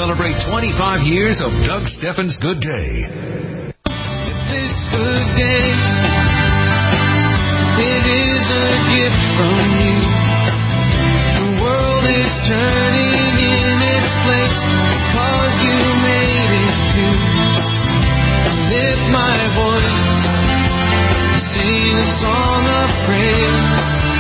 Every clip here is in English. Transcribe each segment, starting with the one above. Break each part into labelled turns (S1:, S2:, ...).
S1: celebrate 25 years of Doug Steffens' Good Day.
S2: This good day, it is a gift from you. The world is turning in its place because you made it too. Lift my voice, sing a song of praise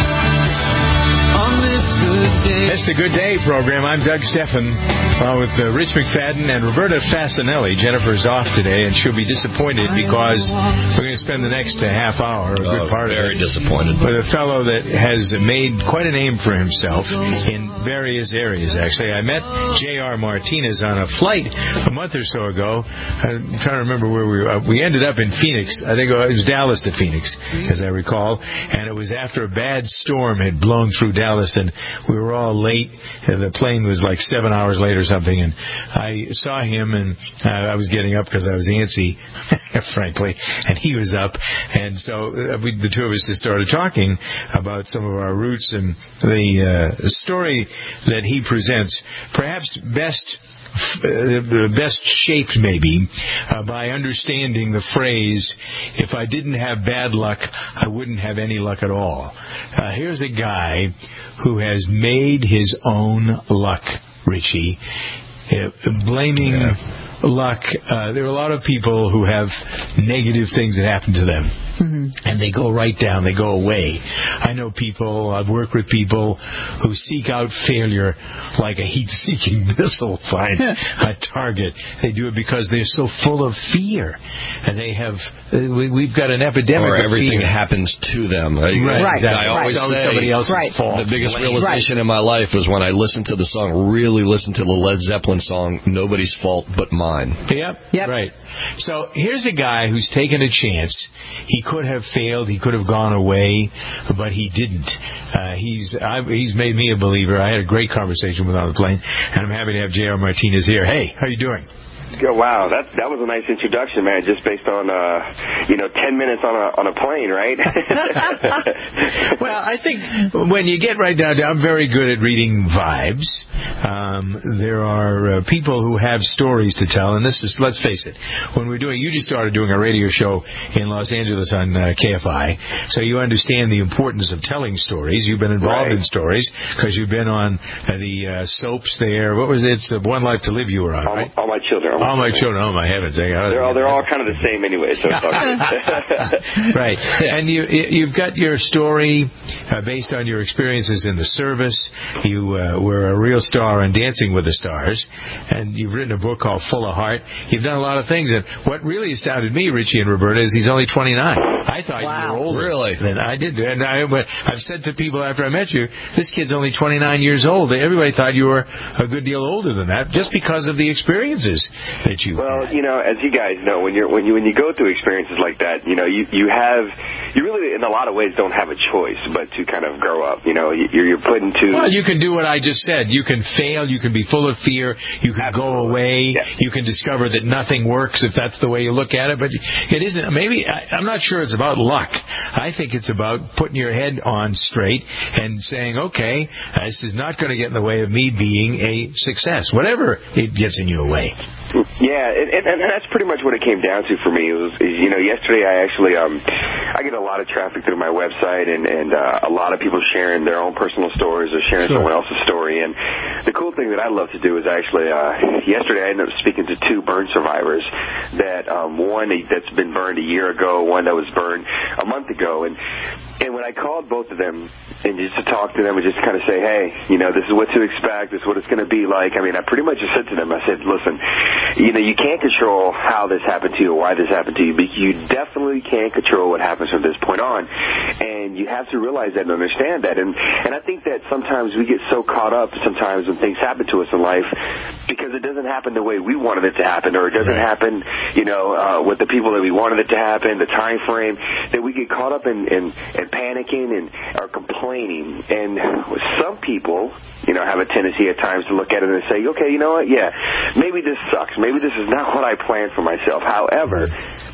S2: on this good day.
S3: It's the Good Day program. I'm Doug Steffen, along with Rich McFadden and Roberta Fasanelli. Jennifer's off today, and she'll be disappointed because we're going to spend the next half hour, a good part of it,
S4: very disappointed,
S3: with a fellow that has made quite a name for himself in various areas, actually. I met J.R. Martinez on a flight a month or so ago. I'm trying to remember where we were. We ended up in Phoenix. I think it was Dallas to Phoenix, as I recall, and it was after a bad storm had blown through Dallas, and we were all late. The plane was like 7 hours late or something, and I saw him, and I was getting up because I was antsy, frankly, and he was up, and so the two of us just started talking about some of our roots and the story that he presents, perhaps the best shaped maybe by understanding the phrase, if I didn't have bad luck, I wouldn't have any luck at all. Here's a guy who has made his own luck, Richie. Blaming luck. There are a lot of people who have negative things that happen to them. And they go right down, they go away. I know people, I've worked with people who seek out failure like a heat-seeking missile find a target. They do it because they're so full of fear. And they have, we've got an epidemic
S4: or
S3: of
S4: everything
S3: fear.
S4: happens to them.
S3: Right. Exactly.
S4: I always say
S3: somebody else's fault.
S4: The biggest realization in my life was when I listened to the song, really listened to the Led Zeppelin song, Nobody's Fault But Mine.
S3: Yep. Right. So here's a guy who's taken a chance. He could have failed. He could have gone away, but he didn't. He's made me a believer. I had a great conversation with him on the plane, and I'm happy to have J.R. Martinez here. Hey, how you doing?
S5: Yeah, wow, that was a nice introduction, man. Just based on 10 minutes on a plane, right?
S3: Well, I think when you get right down to, I'm very good at reading vibes. There are people who have stories to tell, and this is, let's face it, when you just started doing a radio show in Los Angeles on KFI, so you understand the importance of telling stories. You've been involved in stories because you've been on the soaps there. What was it? It's One Life to Live you were on, right?
S5: All My Children.
S3: All My Children. Oh, my heavens.
S5: They're all kind of the same anyway. So
S3: right. And you've got your story based on your experiences in the service. You were a real star on Dancing with the Stars, and you've written a book called Full of Heart. You've done a lot of things, and what really astounded me, Richie and Roberta, is he's only 29. I thought you were older.
S4: Really?
S3: Than I did. And I've said to people after I met you, this kid's only 29 years old. Everybody thought you were a good deal older than that, just because of the experiences that you had.
S5: As you guys know, when you go through experiences like that, you really in a lot of ways don't have a choice but to kind of grow up. You're put into.
S3: Well, you can do what I just said. You can fail. You can be full of fear. You can go away.
S5: Yeah.
S3: You can discover that nothing works if that's the way you look at it. But it isn't. Maybe I'm not sure it's about luck. I think it's about putting your head on straight and saying, okay, this is not going to get in the way of me being a success, whatever it gets in your way.
S5: Yeah, and that's pretty much what it came down to for me. Yesterday I actually I get a lot of traffic through my website, and a lot of people sharing their own personal stories or sharing someone else's story. And the cool thing that I love to do is actually yesterday I ended up speaking to two burn survivors. That one that's been burned a year ago, one that was burned a month ago, and when I called both of them and just to talk to them and just kind of say, hey, this is what to expect, this is what it's going to be like. I mean, I pretty much just said to them, I said, listen, you can't control how this happened to you or why this happened to you, but you definitely can't control what happens from this point on. And you have to realize that and understand that. And I think that sometimes we get so caught up sometimes when things happen to us in life because it doesn't happen the way we wanted it to happen, or it doesn't happen, with the people that we wanted it to happen, the time frame, that we get caught up in panicking and are complaining. And some people, have a tendency at times to look at it and say, okay, you know what? Yeah, maybe this sucks. Maybe this is not what I planned for myself. However,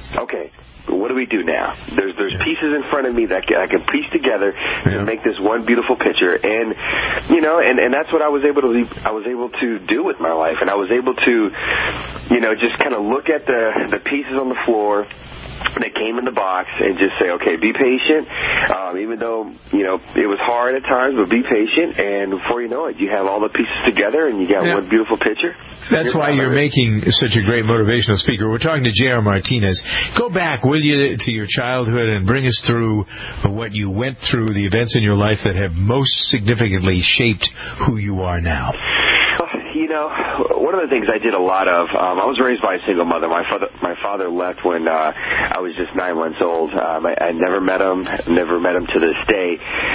S5: okay, what do we do now? There's pieces in front of me that I can piece together to make this one beautiful picture, and and that's what I was able to do with my life, and I was able to just kind of look at the pieces on the floor that came in the box and just say, okay, be patient, even though it was hard at times, but be patient, and before you know it, you have all the pieces together and you got one beautiful picture.
S3: That's why you're making such a great motivational speaker. We're talking to J.R. Martinez. Go back, will you, to your childhood and bring us through what you went through, the events in your life that have most significantly shaped who you are now.
S5: One of the things I did a lot of, I was raised by a single mother. My father left when I was just 9 months old. I never met him to this day.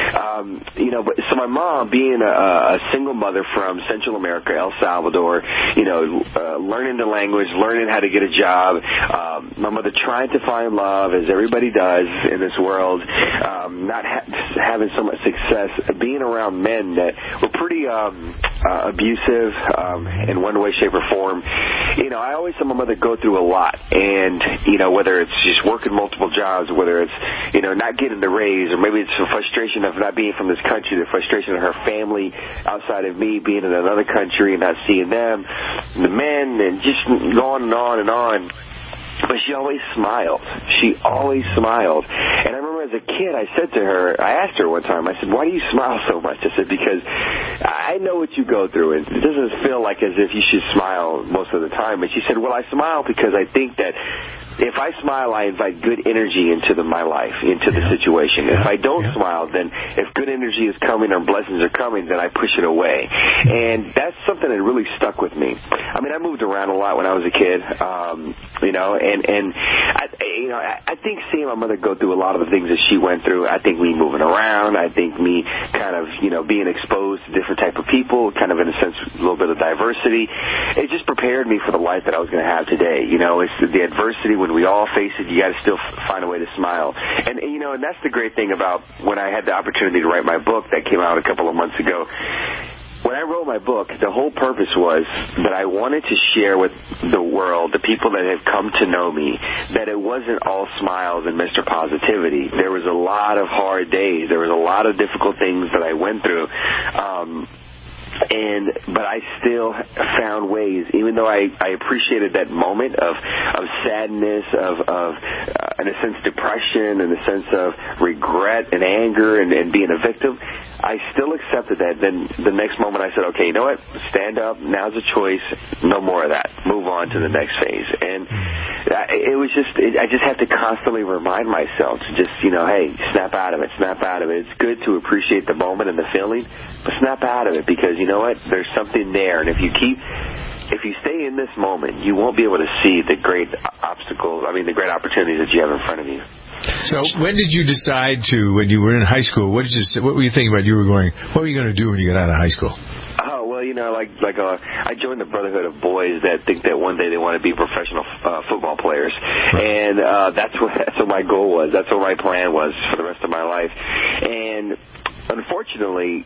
S5: So my mom, being a single mother from Central America, El Salvador, learning the language, learning how to get a job, my mother trying to find love, as everybody does in this world, not having so much success, being around men that were pretty abusive in one way, shape, or form. I always saw my mother go through a lot, and whether it's just working multiple jobs, whether it's not getting the raise, or maybe it's the frustration of not being from this country, the frustration of her family outside of me being in another country and not seeing them, the men, and just going on and on. But she always smiled. She always smiled. And I remember as a kid, I asked her one time, I said, why do you smile so much? I said, because I know what you go through, and it doesn't feel like as if you should smile most of the time. And she said, well, I smile because I think that if I smile, I invite good energy into my life, into the situation. If I don't smile, then if good energy is coming or blessings are coming, then I push it away. And that's something that really stuck with me. I mean, I moved around a lot when I was a kid, and I think seeing my mother go through a lot of the things that she went through, I think me moving around, I think me kind of, being exposed to different type of people, kind of in a sense, a little bit of diversity, it just prepared me for the life that I was going to have today. It's the adversity. When we all face it, you got to still find a way to smile. And that's the great thing about when I had the opportunity to write my book that came out a couple of months ago. When I wrote my book, the whole purpose was that I wanted to share with the world, the people that have come to know me, that it wasn't all smiles and Mr. Positivity. There was a lot of hard days. There was a lot of difficult things that I went through. But I still found ways, even though I appreciated that moment of sadness, of in a sense, depression, in a sense of regret and anger and being a victim, I still accepted that. Then the next moment I said, okay, you know what? Stand up. Now's a choice. No more of that. Move on to the next phase. And I just have to constantly remind myself to just, hey, snap out of it. Snap out of it. It's good to appreciate the moment and the feeling, but snap out of it, because you know what? There's something there. And if you stay in this moment, you won't be able to see the great opportunities that you have in front of you.
S3: So when did you decide when you were in high school, what were you thinking about? What were you going to do when you got out of high school?
S5: Oh, well, I joined the Brotherhood of Boys that think that one day they want to be professional football players. Right. And that's what my goal was. That's what my plan was for the rest of my life. And unfortunately,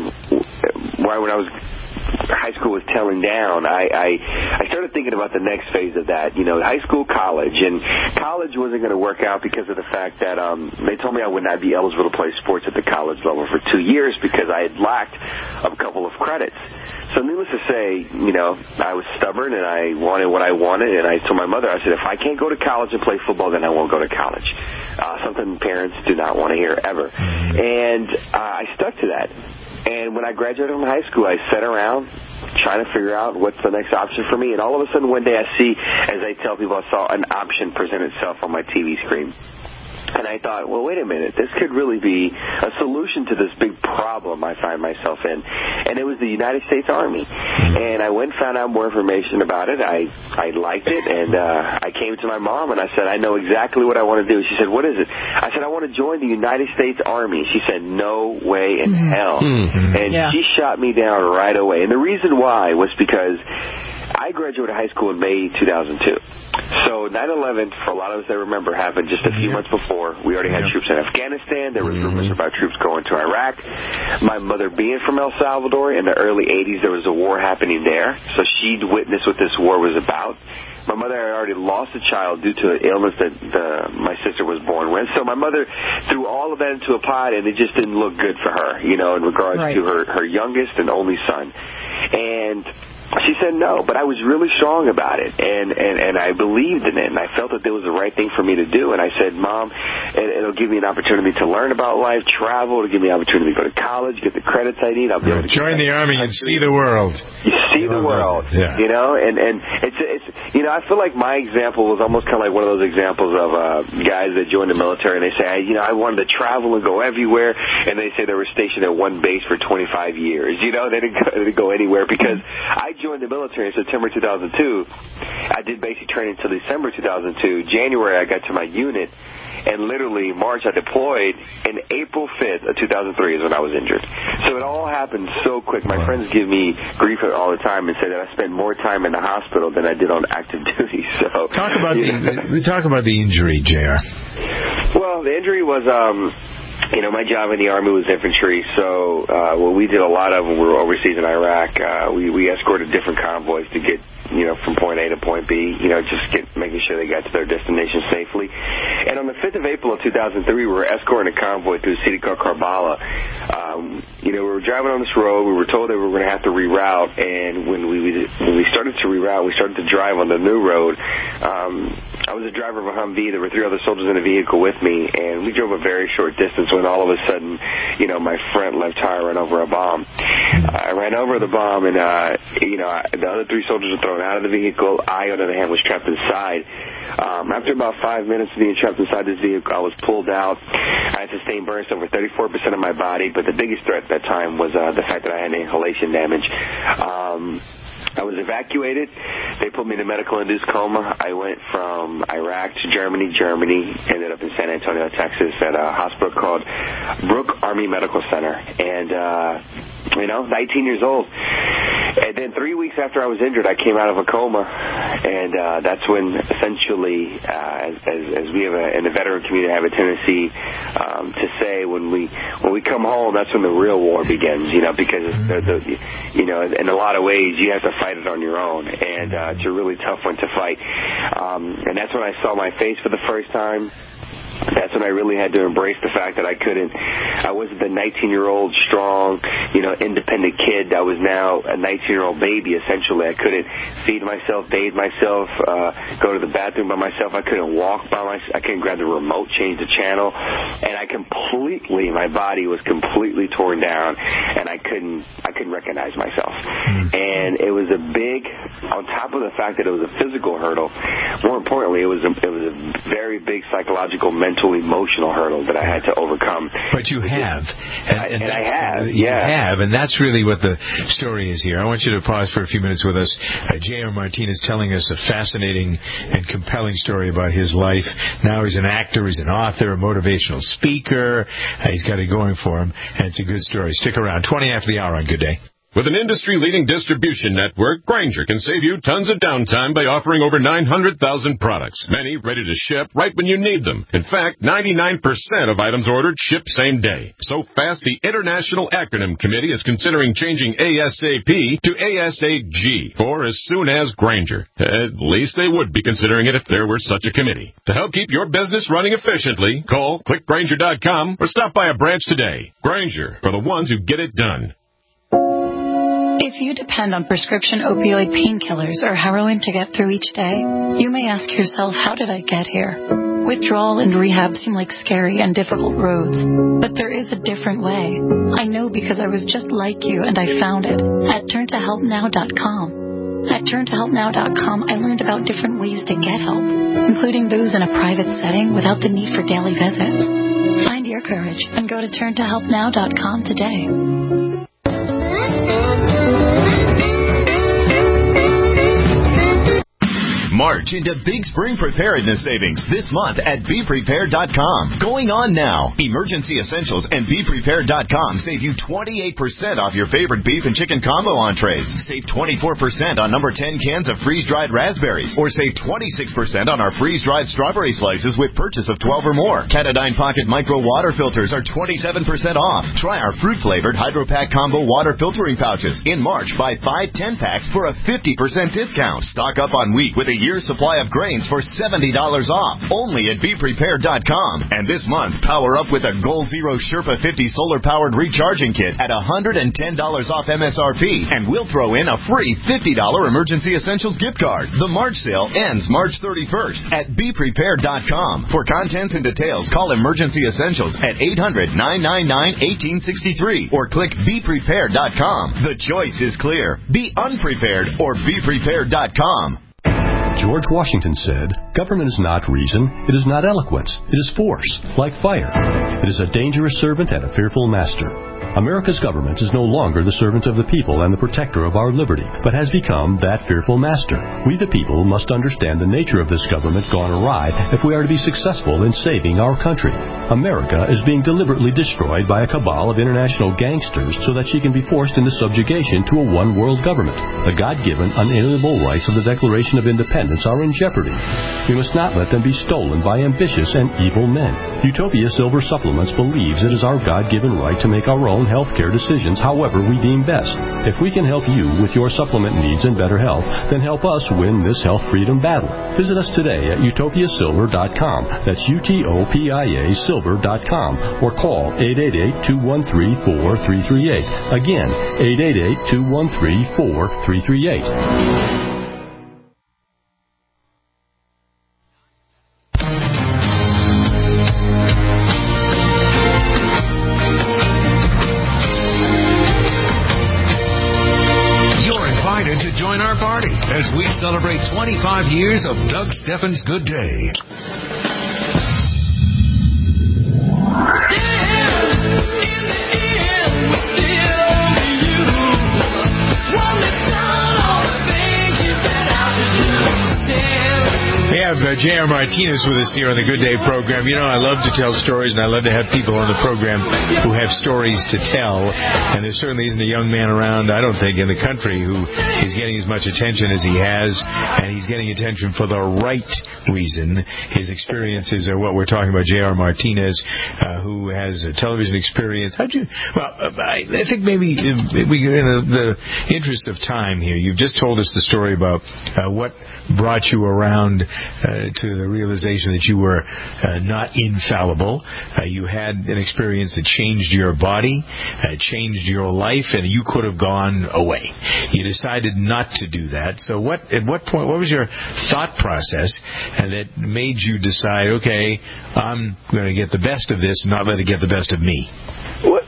S5: when high school was telling down, I started thinking about the next phase of that, high school, college. And college wasn't going to work out because of the fact that they told me I would not be eligible to play sports at the college level for 2 years because I had lacked a couple of credits. So needless to say, I was stubborn and I wanted what I wanted, and I told my mother, I said, if I can't go to college and play football, then I won't go to college. Something parents do not want to hear ever. And I stuck to that. And when I graduated from high school, I sat around trying to figure out what's the next option for me. And all of a sudden, one day I see, as I tell people, I saw an option present itself on my TV screen. And I thought, well, wait a minute, this could really be a solution to this big problem I find myself in. And it was the United States Army. And I went and found out more information about it. I liked it, and I came to my mom, and I said, I know exactly what I want to do. She said, what is it? I said, I want to join the United States Army. She said, no way in hell. And she shot me down right away. And the reason why was because I graduated high school in May 2002. So 9/11, for a lot of us that remember, happened just a few months before. We already had troops in Afghanistan. There was rumors about troops going to Iraq. My mother being from El Salvador, in the early 80s, there was a war happening there. So she'd witnessed what this war was about. My mother had already lost a child due to an illness that my sister was born with. So my mother threw all of that into a pot, and it just didn't look good for her, in regards to her youngest and only son. And she said no, but I was really strong about it, and I believed in it, and I felt that it was the right thing for me to do. And I said, Mom, it'll give me an opportunity to learn about life, travel, it'll give me an opportunity to go to college, get the credits I need. I'll be able to
S3: join the Army and see the world.
S5: You see the world, and it's I feel like my example was almost kind of like one of those examples of guys that join the military, and they say, I wanted to travel and go everywhere, and they say they were stationed at one base for 25 years. They didn't go anywhere because I joined the military in September 2002. I did basic training until December 2002. January, I got to my unit, and literally March, I deployed, and April 5th of 2003 is when I was injured. So it all happened so quick. My friends give me grief all the time and say that I spent more time in the hospital than I did on active duty. So
S3: talk about the injury, JR.
S5: Well, the injury was my job in the Army was infantry, so what we did a lot of when we were overseas in Iraq, we escorted different convoys to get, from point A to point B, making sure they got to their destination safely. And on the 5th of April of 2003, we were escorting a convoy through a city called Karbala. We were driving on this road. We were told that we were going to have to reroute, and when we started to reroute, we started to drive on the new road. I was a driver of a Humvee. There were 3 other soldiers in the vehicle with me, and we drove a very short distance when all of a sudden, my front left tire ran over a bomb. I ran over the bomb, and, the other 3 soldiers were thrown out of the vehicle. I, on the other hand, was trapped inside. After about 5 minutes of being trapped inside this vehicle, I was pulled out. I had sustained burns over 34% of my body, but the biggest threat at that time was the fact that I had inhalation damage. I was evacuated. They put me in a medical-induced coma. I went from Iraq to Germany, ended up in San Antonio, Texas, at a hospital called Brooke Army Medical Center. And, 19 years old. And then 3 weeks after I was injured, I came out of a coma. And that's when, essentially, as we have in the veteran community have a tendency to say, when we come home, that's when the real war begins, because in a lot of ways, you have to fight it on your own, and it's a really tough one to fight. And that's when I saw my face for the first time. That's when I really had to embrace the fact that I wasn't the 19-year-old strong, independent kid. I was now a 19-year-old baby, essentially. I couldn't feed myself, bathe myself, go to the bathroom by myself. I couldn't walk by myself. I couldn't grab the remote, change the channel. And my body was completely torn down, and I couldn't recognize myself. And it was on top of the fact that it was a physical hurdle, more importantly, it was a very big psychological, mental, emotional hurdle that I had to overcome.
S3: But you have.
S5: And I have.
S3: You have, and that's really what the story is here. I want you to pause for a few minutes with us. J.R. Martinez telling us a fascinating and compelling story about his life. Now he's an actor, he's an author, a motivational speaker. He's got it going for him, and it's a good story. Stick around. 20 after the hour on Good Day.
S6: With an industry-leading distribution network, Grainger can save you tons of downtime by offering over 900,000 products, many ready to ship right when you need them. In fact, 99% of items ordered ship same day. So fast, the International Acronym Committee is considering changing ASAP to ASAG, or as soon as Grainger. At least they would be considering it if there were such a committee. To help keep your business running efficiently, call clickgrainger.com or stop by a branch today. Grainger, for the ones who get it done.
S7: If you depend on prescription opioid painkillers or heroin to get through each day, you may ask yourself, how did I get here? Withdrawal and rehab seem like scary and difficult roads, but there is a different way. I know because I was just like you and I found it at turntohelpnow.com. At turntohelpnow.com, I learned about different ways to get help, including those in a private setting without the need for daily visits. Find your courage and go to turntohelpnow.com today.
S8: March into Big Spring Preparedness Savings this month at BePrepared.com. Going on now. Emergency Essentials and BePrepared.com save you 28% off your favorite beef and chicken combo entrees. Save 24% on number 10 cans of freeze-dried raspberries. Or save 26% on our freeze-dried strawberry slices with purchase of 12 or more. Katadyn Pocket Micro Water Filters are 27% off. Try our fruit-flavored Hydro-Pack Combo Water Filtering Pouches. In March, buy 5 10-packs for a 50% discount. Stock up on wheat with a year's supply of grains for $70 off. Only at BePrepared.com. And this month, power up with a Goal Zero Sherpa 50 solar-powered recharging kit at $110 off MSRP. And we'll throw in a free $50 Emergency Essentials gift card. The March sale ends March 31st at BePrepared.com. For contents and details, call Emergency Essentials at 800-999-1863 or click BePrepared.com. The choice is clear. Be unprepared or BePrepared.com.
S9: George Washington said, "Government is not reason, it is not eloquence, it is force, like fire. It is a dangerous servant and a fearful master." America's government is no longer the servant of the people and the protector of our liberty, but has become that fearful master. We the people must understand the nature of this government gone awry if we are to be successful in saving our country. America is being deliberately destroyed by a cabal of international gangsters so that she can be forced into subjugation to a one-world government. The God-given, unalienable rights of the Declaration of Independence are in jeopardy. We must not let them be stolen by ambitious and evil men. Utopia Silver Supplements believes it is our God-given right to make our own healthcare decisions however we deem best. If we can help you with your supplement needs and better health, then help us win this health freedom battle. Visit us today at utopiasilver.com. That's UTOPIA silver.com or call 888-213-4338. Again, 888-213-4338.
S1: As we celebrate 25 years of Doug Steffens' Good Day.
S3: We have J.R. Martinez with us here on the Good Day program. You know, I love to tell stories, and I love to have people on the program who have stories to tell. And there certainly isn't a young man around, I don't think, in the country who is getting as much attention as he has, and he's getting attention for the right reason. His experiences are what we're talking about. J.R. Martinez, who has a television experience. I think maybe in the interest of time here, you've just told us the story about what brought you around to the realization that you were not infallible. You had an experience that changed your body, changed your life, and you could have gone away. You decided not to do that. So at what point, what was your thought process that made you decide, okay, I'm going to get the best of this and not let it get the best of me?
S5: Well,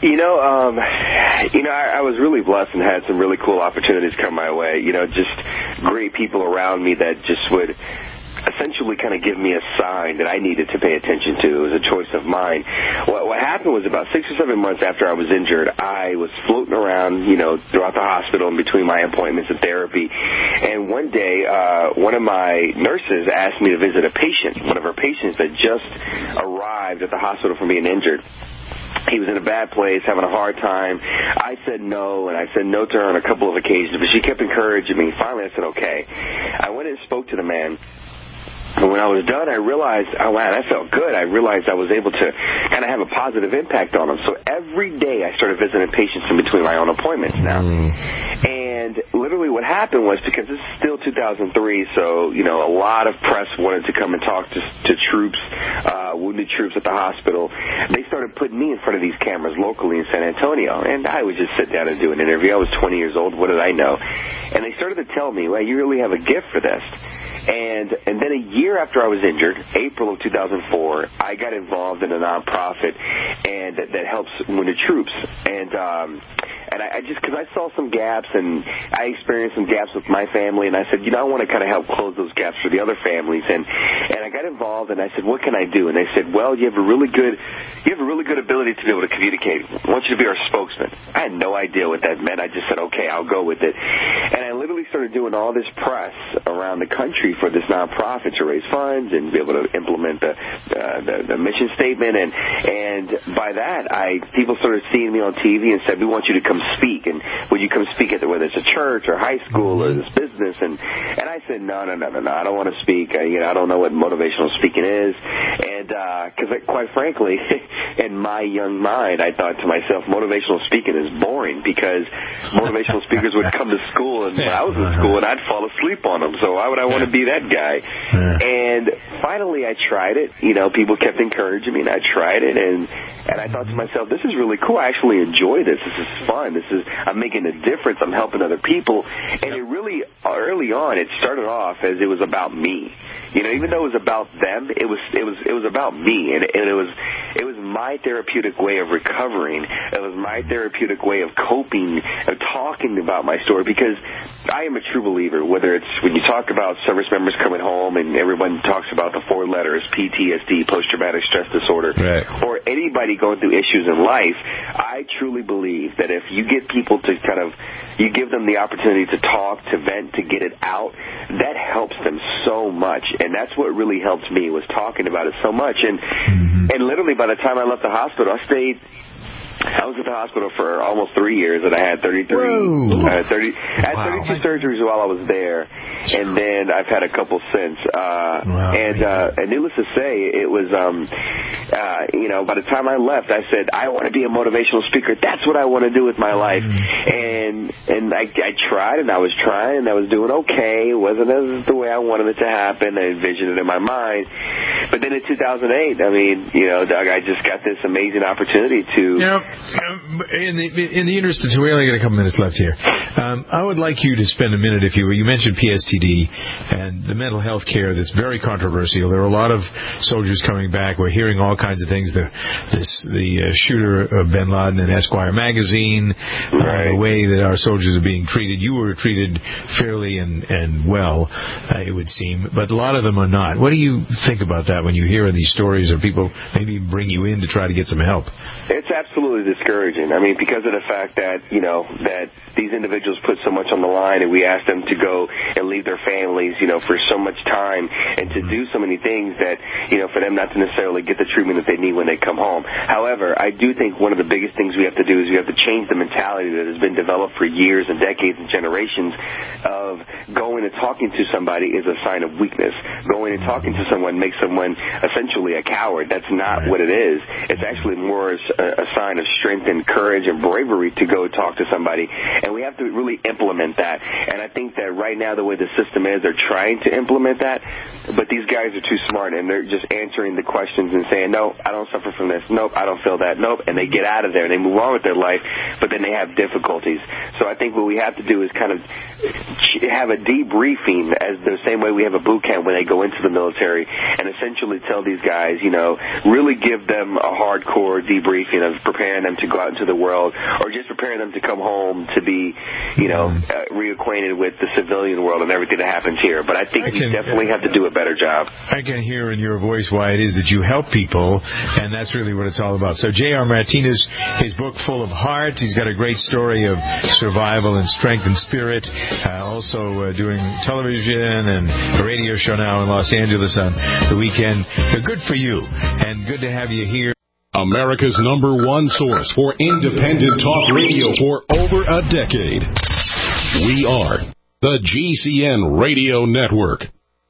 S5: I was really blessed and had some really cool opportunities come my way. Just great people around me that just would essentially kind of give me a sign that I needed to pay attention to. It was a choice of mine. What happened was about 6 or 7 months after I was injured, I was floating around, throughout the hospital in between my appointments and therapy. And one day, one of my nurses asked me to visit a patient, one of her patients that just arrived at the hospital from being injured. He was in a bad place, having a hard time. I said no, and I said no to her on a couple of occasions, but she kept encouraging me. Finally, I said okay. I went and spoke to the man. And when I was done, I realized, oh, wow, that felt good. I realized I was able to kind of have a positive impact on them. So every day I started visiting patients in between my own appointments now. And literally what happened was, because this is still 2003, so, a lot of press wanted to come and talk to troops, wounded troops at the hospital. They started putting me in front of these cameras locally in San Antonio. And I would just sit down and do an interview. I was 20 years old. What did I know? And they started to tell me, well, you really have a gift for this. And then a year after I was injured, April of 2004, I got involved in a nonprofit and that helps wounded troops. And I just, because I saw some gaps and I experienced some gaps with my family, and I said, I want to kind of help close those gaps for the other families. And I got involved, and I said, what can I do? And they said, well, you have a really good ability to be able to communicate. I want you to be our spokesman. I had no idea what that meant. I just said, okay, I'll go with it. And I literally started doing all this press around the country for this nonprofit to raise funds and be able to implement the mission statement. And by that, people started seeing me on TV and said, we want you to come speak. And would you come speak at whether it's a church or high school or this business? And I said, no, I don't want to speak. I don't know what motivational speaking is. And because quite frankly, in my young mind, I thought to myself, motivational speaking is boring because motivational speakers would come to school, and when I was in school, and I'd fall asleep on them. So why would I want to be that guy? And finally, I tried it. People kept encouraging me, and I tried it, and I thought to myself, this is really cool. I actually enjoy this. This is fun. I'm making a difference. I'm helping other people. And it really, early on, it started off as it was about me. Even though it was about them, it was about me, and it was my therapeutic way of recovering. It was my therapeutic way of coping, of talking about my story, because I am a true believer, whether it's when you talk about service members coming home and everyone talks about the 4 letters, PTSD, post-traumatic stress disorder, or anybody going through issues in life, I truly believe that if you get people to you give them the opportunity to talk, to vent, to get it out, that helps them so much. And that's what really helped me, was talking about it so much. And literally by the time I left the hospital, I was at the hospital for almost 3 years, and I had 32 surgeries while I was there, and then I've had a couple since. And needless to say, it was, by the time I left, I said, I want to be a motivational speaker. That's what I want to do with my life. And I tried, and I was trying, and I was doing okay. It wasn't as the way I wanted it to happen. I envisioned it in my mind. But then in 2008, Doug, I just got this amazing opportunity to...
S3: In the interest of, we only got a couple minutes left here. I would like you to spend a minute, if you will. You mentioned PSTD and the mental health care that's very controversial. There are a lot of soldiers coming back. We're hearing all kinds of things. The shooter of Bin Laden in Esquire magazine, the way that our soldiers are being treated. You were treated fairly and well, it would seem, but a lot of them are not. What do you think about that when you hear these stories, or people maybe bring you in to try to get some help?
S5: It's absolutely discouraging. Because of the fact that, that these individuals put so much on the line, and we ask them to go and leave their families, for so much time, and to do so many things that, for them not to necessarily get the treatment that they need when they come home. However, I do think one of the biggest things we have to do is we have to change the mentality that has been developed for years and decades and generations of going and talking to somebody is a sign of weakness. Going and talking to someone makes someone essentially a coward. That's not what it is. It's actually more a sign of strength and courage and bravery to go talk to somebody, and we have to really implement that. And I think that right now, the way the system is, they're trying to implement that, but these guys are too smart, and they're just answering the questions and saying, no, I don't suffer from this, nope, I don't feel that, nope, and they get out of there and they move on with their life, but then they have difficulties. So I think what we have to do is kind of have a debriefing, as the same way we have a boot camp when they go into the military, and essentially tell these guys, really give them a hardcore debriefing of preparing them to go out into the world, or just preparing them to come home to be, reacquainted with the civilian world and everything that happens here. But I think we definitely have to do a better job.
S3: I can hear in your voice why it is that you help people, and that's really what it's all about. So J.R. Martinez, his book Full of Heart, he's got a great story of survival and strength and spirit, also doing television and a radio show now in Los Angeles on the weekend. Good for you, and good to have you here.
S6: America's #1 source for independent talk radio for over a decade. We are the GCN Radio Network.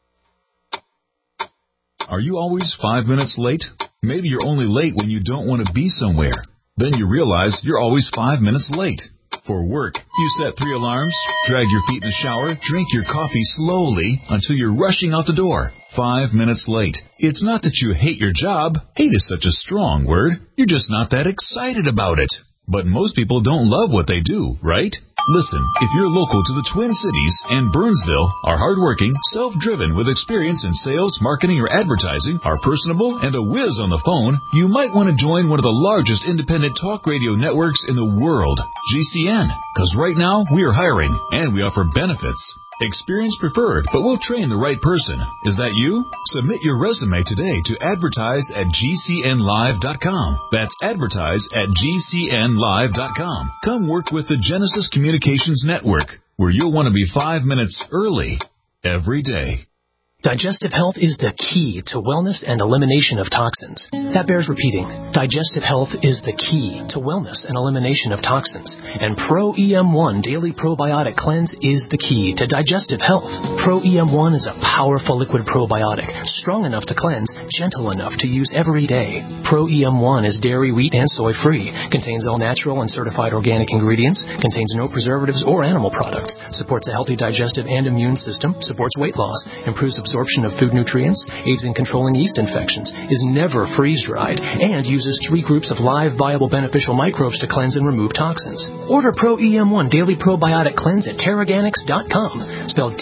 S10: Are you always 5 minutes late? Maybe you're only late when you don't want to be somewhere. Then you realize you're always 5 minutes late. For work, you set 3 alarms, drag your feet in the shower, drink your coffee slowly until you're rushing out the door. 5 minutes late. It's not that you hate your job. Hate is such a strong word. You're just not that excited about it. But most people don't love what they do, right? Listen, if you're local to the Twin Cities and Burnsville, are hardworking, self-driven with experience in sales, marketing, or advertising, are personable, and a whiz on the phone, you might want to join one of the largest independent talk radio networks in the world, GCN. Because right now, we are hiring, and we offer benefits. Experience preferred, but we'll train the right person. Is that you? Submit your resume today to advertise@gcnlive.com. That's advertise@gcnlive.com. Come work with the Genesis Communications Network, where you'll want to be 5 minutes early every day.
S11: Digestive health is the key to wellness and elimination of toxins. That bears repeating. Digestive health is the key to wellness and elimination of toxins. And Pro EM1 Daily Probiotic Cleanse is the key to digestive health. Pro EM1 is a powerful liquid probiotic, strong enough to cleanse, gentle enough to use every day. Pro EM1 is dairy, wheat, and soy-free, contains all natural and certified organic ingredients, contains no preservatives or animal products, supports a healthy digestive and immune system, supports weight loss, improves absorption of food nutrients, aids in controlling yeast infections, is never freeze-dried, and uses 3 groups of live, viable, beneficial microbes to cleanse and remove toxins. Order Pro EM1 Daily Probiotic Cleanse at Terraganics.com, spelled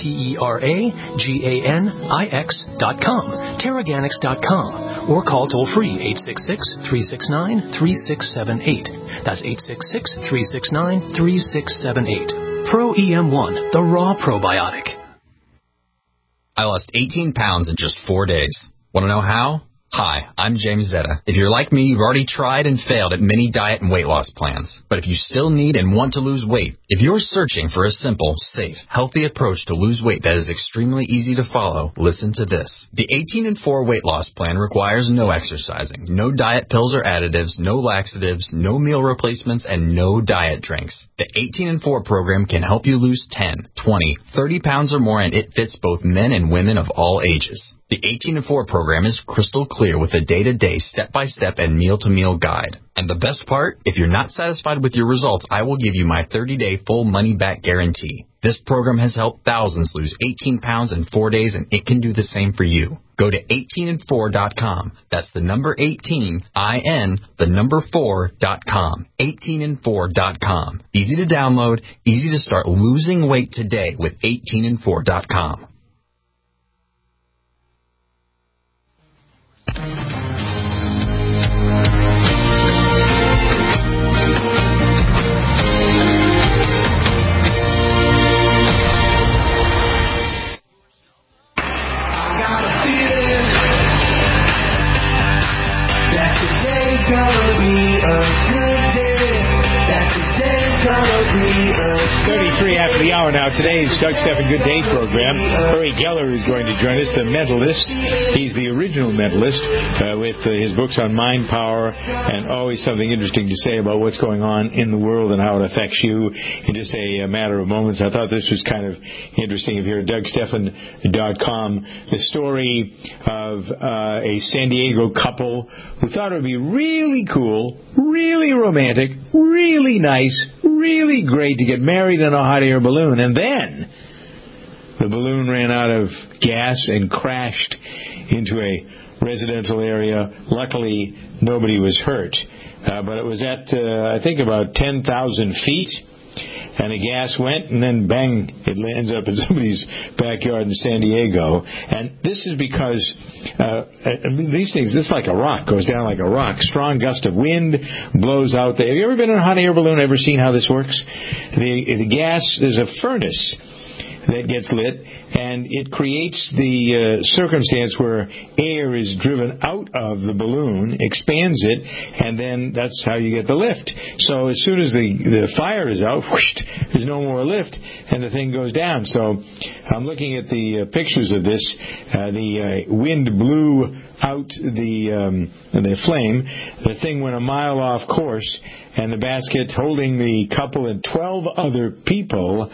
S11: TerraGanix.com, Terraganics.com, or call toll-free 866-369-3678. That's 866-369-3678. Pro EM1, the raw probiotic.
S12: I lost 18 pounds in just 4 days. Want to know how? Hi, I'm James Zetta. If you're like me, you've already tried and failed at many diet and weight loss plans. But if you still need and want to lose weight, if you're searching for a simple, safe, healthy approach to lose weight that is extremely easy to follow, listen to this. The 18 and 4 weight loss plan requires no exercising, no diet pills or additives, no laxatives, no meal replacements, and no diet drinks. The 18 and 4 program can help you lose 10, 20, 30 pounds or more, and it fits both men and women of all ages. The 18 and 4 program is crystal clear with a day-to-day, step-by-step, and meal-to-meal guide. And the best part, if you're not satisfied with your results, I will give you my 30-day full money-back guarantee. This program has helped thousands lose 18 pounds in 4 days, and it can do the same for you. Go to 18and4.com. That's the number 18, I-N, the number 4.com. 18and4.com. Easy to download, easy to start losing weight today with 18and4.com.
S2: Gonna be a good day. That today's gonna be a
S3: 33 after the hour now. Today's Doug Stephan Good Day program. Uri Geller is going to join us, the mentalist. He's the original mentalist with his books on mind power and always something interesting to say about what's going on in the world and how it affects you in just a matter of moments. I thought this was kind of interesting. If you're at DougStephan.com, the story of a San Diego couple who thought it would be really cool, really romantic, really nice, really great to get married in a hot air balloon, and then the balloon ran out of gas and crashed into a residential area. Luckily, nobody was hurt, but it was at I think about 10,000 feet, and the gas went, and then bang, it ends up in somebody's backyard in San Diego. And this is because these things, this is like a rock, goes down like a rock. Strong gust of wind blows out there. Have you ever been in a hot air balloon? Ever seen how this works? The gas, there's a furnace that gets lit, and it creates the circumstance where air is driven out of the balloon, expands it, and then that's how you get the lift. So as soon as the fire is out, whoosh, there's no more lift, and the thing goes down. So I'm looking at the pictures of this. The wind blew out the flame. The thing went a mile off course, and the basket holding the couple and 12 other people.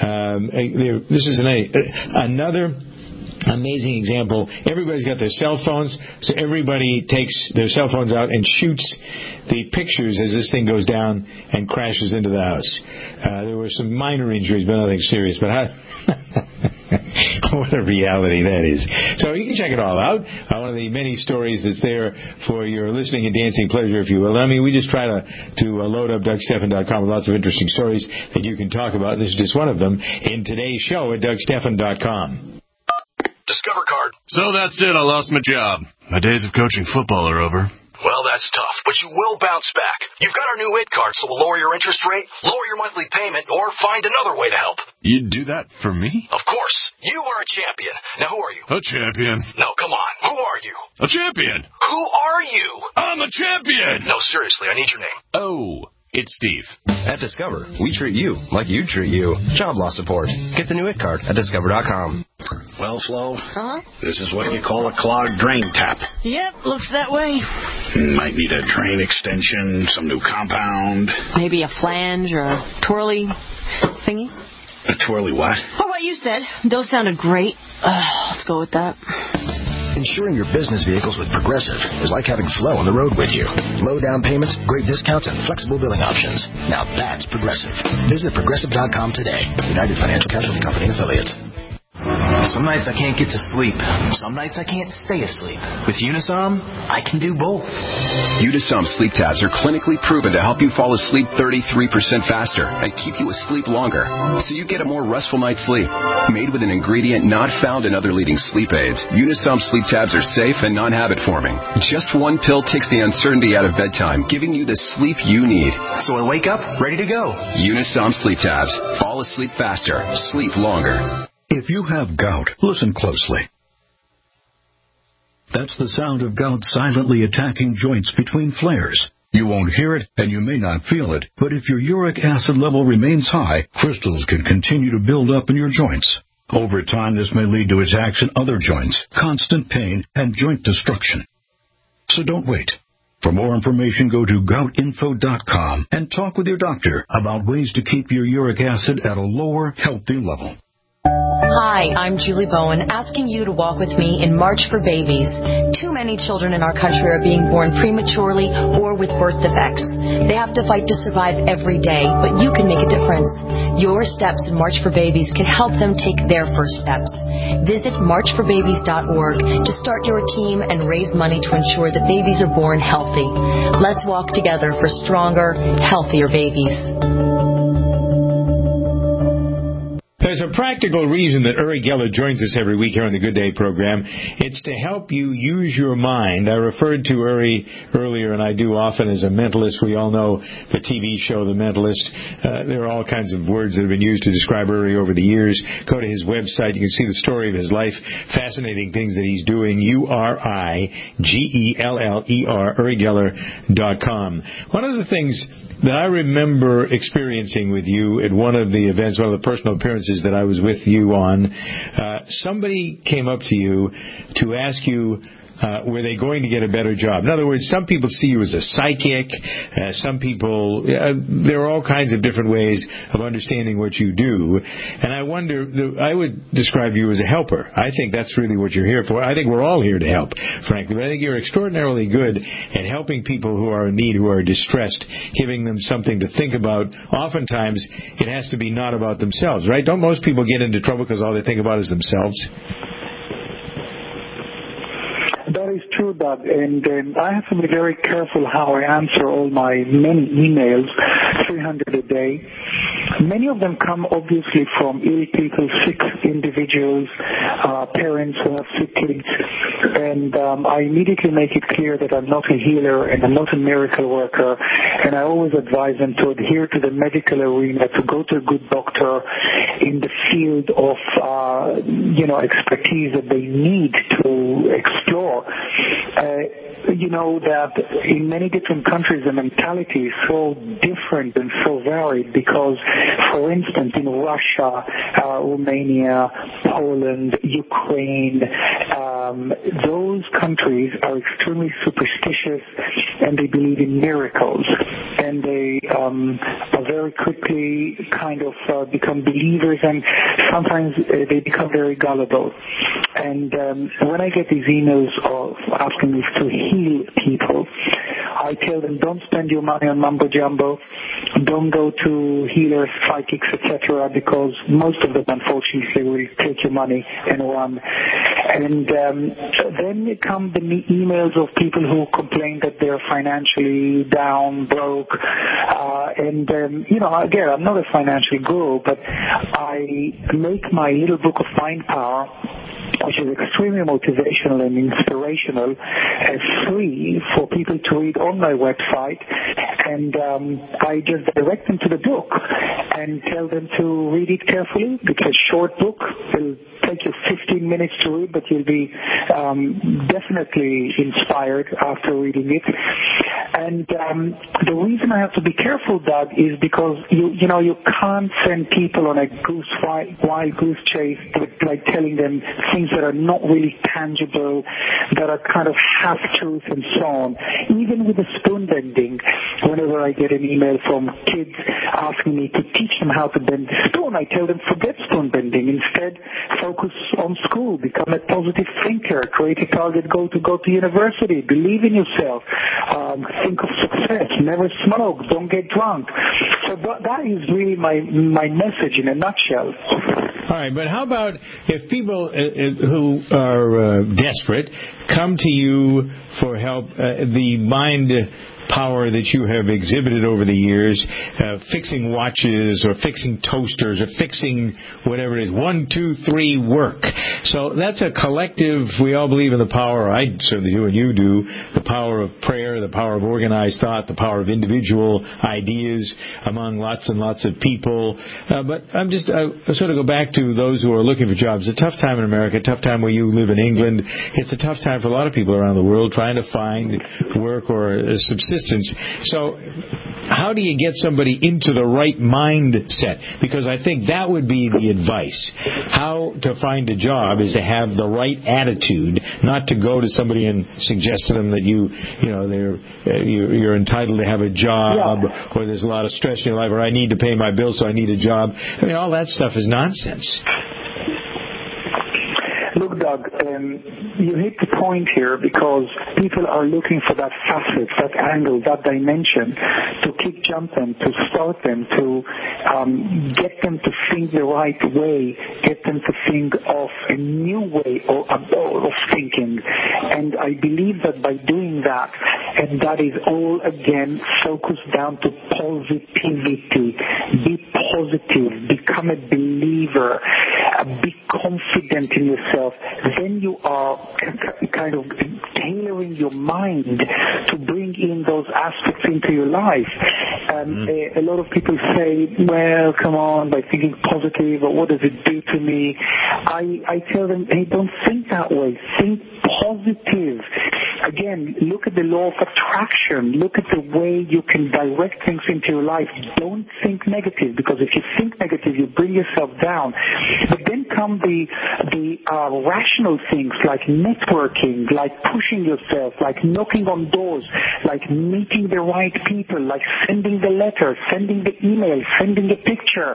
S3: This is another amazing example. Everybody's got their cell phones, so everybody takes their cell phones out and shoots the pictures as this thing goes down and crashes into the house. There were some minor injuries, but nothing serious. But what a reality that is. So you can check it all out. One of the many stories that's there for your listening and dancing pleasure, if you will. I mean, we just try to load up DougStephan.com with lots of interesting stories that you can talk about. And this is just one of them in today's show at DougStephan.com.
S6: Discover card. So that's it. I lost my job. My days of coaching football are over.
S13: Well, that's tough, but you will bounce back. You've got our new IT card, so we'll lower your interest rate, lower your monthly payment, or find another way to help.
S6: You'd do that for me?
S13: Of course. You are a champion. Now, who are you?
S6: A champion.
S13: No, come on. Who are you?
S6: A champion.
S13: Who are you?
S6: I'm a champion.
S13: No, seriously, I need your name.
S6: Oh, it's Steve.
S14: At Discover, we treat you like you treat you. Job loss support. Get the new IT card at Discover.com.
S15: Well, Flo,
S16: Uh-huh.
S15: this is what you call a clogged drain tap.
S16: Yep, looks that way.
S15: Might need a drain extension, some new compound.
S16: Maybe a flange or a twirly thingy.
S15: A twirly what?
S16: Oh, what you said. Those sounded great. Let's go with that.
S17: Insuring your business vehicles with Progressive is like having Flo on the road with you. Low down payments, great discounts, and flexible billing options. Now that's Progressive. Visit Progressive.com today. United Financial Casualty Company and Affiliates.
S18: Some nights I can't get to sleep. Some nights I can't stay asleep. With Unisom, I can do both.
S19: Unisom sleep tabs are clinically proven to help you fall asleep 33% faster and keep you asleep longer, so you get a more restful night's sleep. Made with an ingredient not found in other leading sleep aids, Unisom sleep tabs are safe and non-habit forming. Just one pill takes the uncertainty out of bedtime, giving you the sleep you need.
S18: So I wake up ready to go.
S19: Unisom sleep tabs. Fall asleep faster. Sleep longer.
S20: If you have gout, listen closely. That's the sound of gout silently attacking joints between flares. You won't hear it, and you may not feel it, but if your uric acid level remains high, crystals can continue to build up in your joints. Over time, this may lead to attacks in other joints, constant pain, and joint destruction. So don't wait. For more information, go to goutinfo.com and talk with your doctor about ways to keep your uric acid at a lower, healthy level.
S21: Hi, I'm Julie Bowen, asking you to walk with me in March for Babies. Too many children in our country are being born prematurely or with birth defects. They have to fight to survive every day, but you can make a difference. Your steps in March for Babies can help them take their first steps. Visit marchforbabies.org to start your team and raise money to ensure that babies are born healthy. Let's walk together for stronger, healthier babies.
S3: There's a practical reason that Uri Geller joins us every week here on the Good Day program. It's to help you use your mind. I referred to Uri earlier, and I do often, as a mentalist. We all know the TV show The Mentalist. There are all kinds of words that have been used to describe Uri over the years. Go to his website. You can see the story of his life. Fascinating things that he's doing. URIGELLER, UriGeller.com. One of the things that I remember experiencing with you at one of the events, one of the personal appearances that I was with you on, somebody came up to you to ask you, were they going to get a better job? In other words, some people see you as a psychic. Some people, there are all kinds of different ways of understanding what you do. And I wonder, I would describe you as a helper. I think that's really what you're here for. I think we're all here to help, frankly. But I think you're extraordinarily good at helping people who are in need, who are distressed, giving them something to think about. Oftentimes, it has to be not about themselves, right? Don't most people get into trouble because all they think about is themselves?
S22: That is true, Doug, and I have to be very careful how I answer all my many emails, 300 a day. Many of them come obviously from ill people, sick individuals, parents who have sick kids, and I immediately make it clear that I'm not a healer and I'm not a miracle worker, and I always advise them to adhere to the medical arena, to go to a good doctor in the field of expertise that they need to explore. You know that in many different countries the mentality is so different and so varied because, for instance, in Russia, Romania, Poland, Ukraine, those countries are extremely superstitious and they believe in miracles, and they are very quickly kind of become believers, and sometimes they become very gullible. And when I get these emails of asking me to heal people, I tell them, don't spend your money on mumbo jumbo. Don't go to healers, psychics, etc., because most of them, unfortunately, will take your money and run. And then come the emails of people who complain that they're financially down, broke. Again, I'm not a financial guru, but I make my little book of Mind Power, which is extremely motivational and inspirational, free for people to read on my website. And I just direct them to the book and tell them to read it carefully. It's a short book. It'll take you 15 minutes to read, but you'll be definitely inspired after reading it. And the reason I have to be careful, Doug, is because you can't send people on a wild goose chase like telling them things that are not really tangible, that are kind of half-truth and so on. Even with the spoon bending, whenever I get an email from kids asking me to teach them how to bend the spoon, I tell them forget spoon bending. Instead, focus on school, become a positive thinker, create a target goal to go to university, believe in yourself, think of success, never smoke, don't get drunk. So that is really my message in a nutshell.
S3: All right, but how about if people who are desperate come to you for help, the mind power that you have exhibited over the years, fixing watches or fixing toasters or fixing whatever it is, 1, 2, 3, work. So that's a collective, we all believe in the power, I certainly do and you do, the power of prayer, the power of organized thought, the power of individual ideas among lots and lots of people. But I sort of go back to those who are looking for jobs. It's a tough time in America, a tough time where you live in England. It's a tough time for a lot of people around the world trying to find work or a subsistence. So how do you get somebody into the right mindset? Because I think that would be the advice. How to find a job is to have the right attitude, not to go to somebody and suggest to them that you're entitled to have a job, or there's a lot of stress in your life, or I need to pay my bills, so I need a job. I mean, all that stuff is nonsense.
S22: Look, Doug, you hit the point here because people are looking for that facet, that angle, that dimension to keep jumping, to start them, to get them to think the right way, get them to think of a new way of thinking. And I believe that by doing that, and that is all, again, focused down to positivity. Be positive. Become a believer. Be confident in yourself. Then you are kind of tailoring your mind to bring in those aspects into your life. A lot of people say, well, come on, by thinking positive, or what does it do to me? I tell them, hey, don't think that way. Think positive. Again, look at the law of attraction. Look at the way you can direct things into your life. Don't think negative, because if you think negative, you bring yourself down. But then come the rational things like networking, like pushing yourself, like knocking on doors, like meeting the right people, like sending the letter, sending the email, sending a picture.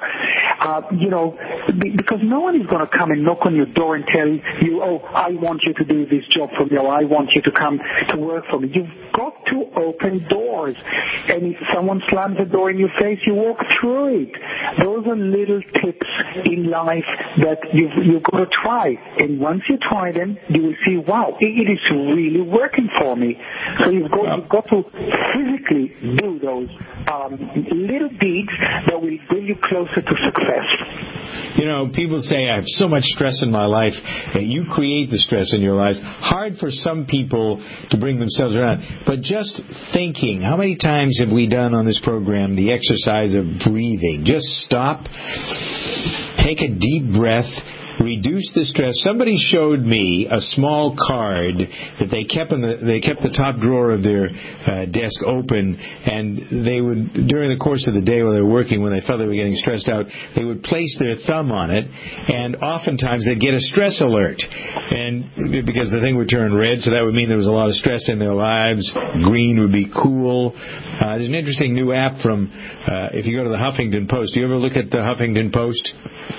S22: Because no one is going to come and knock on your door and tell you, oh, I want you to do this job for me, or I want you to come to work for me. You've got to open doors. And if someone slams a door in your face, you walk through it. Those are little tips in life that you've got to try. And once you try them, you will see, wow, it is really working for me. So you've got to physically do those little deeds that will bring you closer to success.
S3: People say, I have so much stress in my life. You create the stress in your lives. Hard for some people to bring themselves around. But just thinking, how many times have we done on this program the exercise of breathing? Just stop, take a deep breath, reduce the stress. Somebody showed me a small card that they kept the top drawer of their desk open, and they would, during the course of the day while they were working, when they felt they were getting stressed out, they would place their thumb on it, and oftentimes they'd get a stress alert, and because the thing would turn red, so that would mean there was a lot of stress in their lives. Green would be cool. There's an interesting new app from, if you go to the Huffington Post. Do you ever look at the Huffington Post?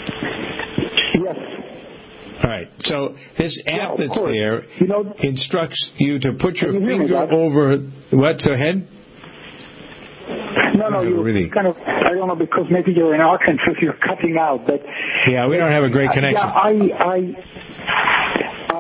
S3: All right. So this app that's there instructs you to put your finger over... What? So ahead?
S22: No, you really kind of, I don't know, because maybe you're in Arkansas, you're cutting out, but...
S3: Yeah, we don't have a great connection.
S22: I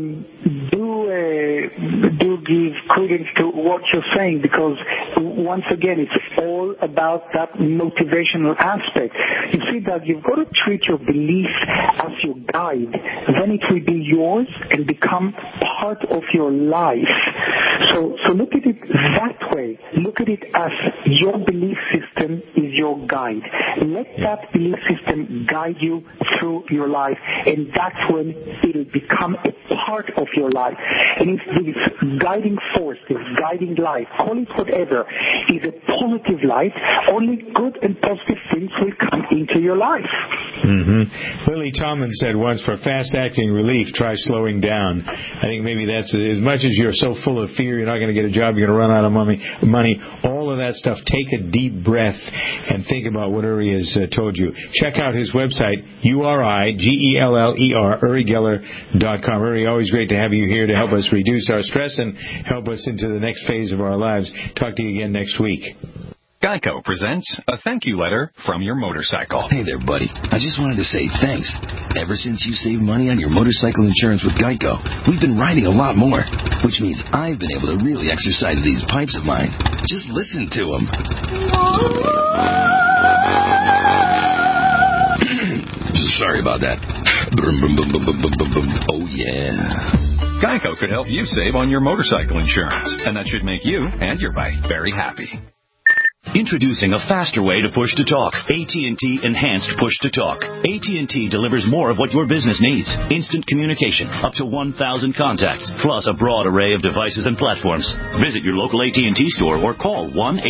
S22: do give credence to what you're saying, because once again, it's all about that motivational aspect. You see that you've got to treat your belief as your guide. Then it will be yours and become part of your life. So look at it that way. Look at it as your belief system is your guide. Let that belief system guide you through your life, and that's when it'll become a part of your life. And if this guiding force, this guiding light, call it whatever, is a positive light, only good and positive things will come into your life.
S3: Mm-hmm. Lily Tomlin said once, for fast-acting relief, try slowing down. I think maybe that's as much as you're so full of fear, you're not going to get a job, you're going to run out of money, all of that stuff. Take a deep breath and think about what Uri has told you. Check out his website, URIGELLER, UriGeller.com. Uri, always great to have you here to help us reduce our stress and help us into the next phase of our lives. Talk to you again next week.
S4: Geico presents a thank you letter from your motorcycle.
S17: Hey there, buddy. I just wanted to say thanks. Ever since you saved money on your motorcycle insurance with Geico, we've been riding a lot more, which means I've been able to really exercise these pipes of mine. Just listen to them. Sorry about that. Oh, yeah.
S4: Geico could help you save on your motorcycle insurance, and that should make you and your bike very happy.
S7: Introducing a faster way to push-to-talk. AT&T Enhanced Push-to-Talk. AT&T delivers more of what your business needs. Instant communication, up to 1,000 contacts, plus a broad array of devices and platforms. Visit your local AT&T store or call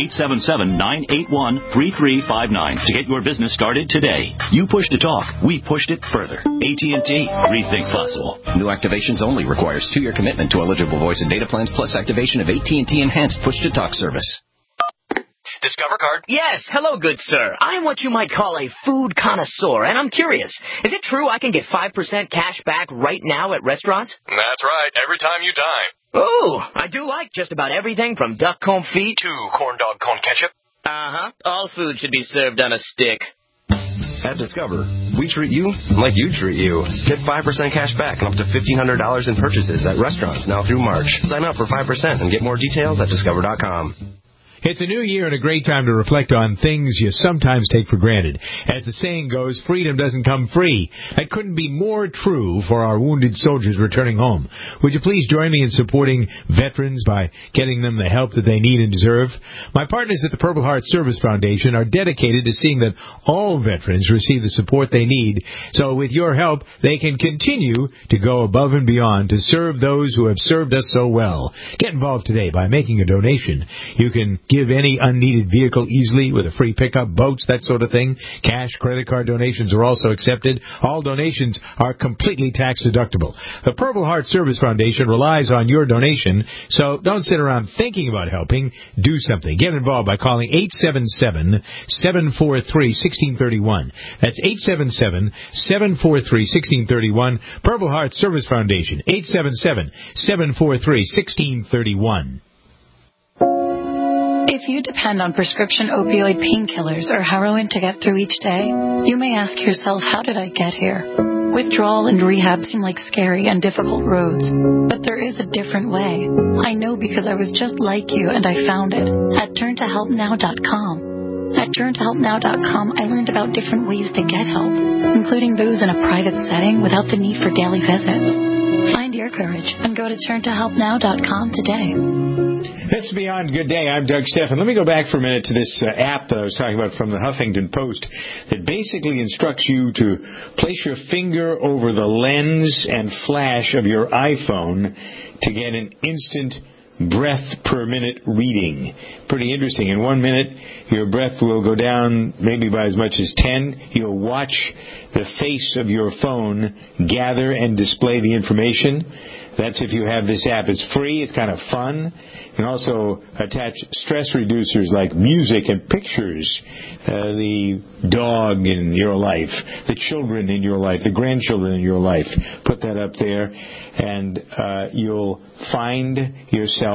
S7: 1-877-981-3359 to get your business started today. You push-to-talk. We pushed it further. AT&T. Rethink possible.
S14: New activations only requires 2-year commitment to eligible voice and data plans plus activation of AT&T Enhanced Push-to-Talk service.
S23: Discover card? Yes. Hello, good sir. I'm what you might call a food connoisseur, and I'm curious. Is it true I can get 5% cash back right now at restaurants?
S24: That's right. Every time you dine.
S23: Ooh, I do like just about everything from duck confit
S24: to corn dog cone ketchup.
S23: Uh-huh. All food should be served on a stick.
S14: At Discover, we treat you like you treat you. Get 5% cash back and up to $1,500 in purchases at restaurants now through March. Sign up for 5% and get more details at Discover.com.
S3: It's a new year and a great time to reflect on things you sometimes take for granted. As the saying goes, freedom doesn't come free. That couldn't be more true for our wounded soldiers returning home. Would you please join me in supporting veterans by getting them the help that they need and deserve? My partners at the Purple Heart Service Foundation are dedicated to seeing that all veterans receive the support they need, so with your help, they can continue to go above and beyond to serve those who have served us so well. Get involved today by making a donation. You can give any unneeded vehicle easily with a free pickup, boats, that sort of thing. Cash, credit card donations are also accepted. All donations are completely tax deductible. The Purple Heart Service Foundation relies on your donation, so don't sit around thinking about helping. Do something. Get involved by calling 877-743-1631. That's 877-743-1631. Purple Heart Service Foundation, 877-743-1631.
S25: If you depend on prescription opioid painkillers or heroin to get through each day, you may ask yourself, how did I get here? Withdrawal and rehab seem like scary and difficult roads, but there is a different way. I know because I was just like you and I found it at turntohelpnow.com. At turntohelpnow.com, I learned about different ways to get help, including those in a private setting without the need for daily visits. Find your courage and go to turntohelpnow.com today.
S3: This is Beyond Good Day. I'm Doug Stephan. Let me go back for a minute to this app that I was talking about from the Huffington Post that basically instructs you to place your finger over the lens and flash of your iPhone to get an instant breath per minute reading. Pretty interesting. In 1 minute, your breath will go down maybe by as much as 10. You'll watch the face of your phone gather and display the information. That's if you have this app. It's free. It's kind of fun. You can also attach stress reducers like music and pictures, the dog in your life, the children in your life, the grandchildren in your life. Put that up there, and you'll find yourself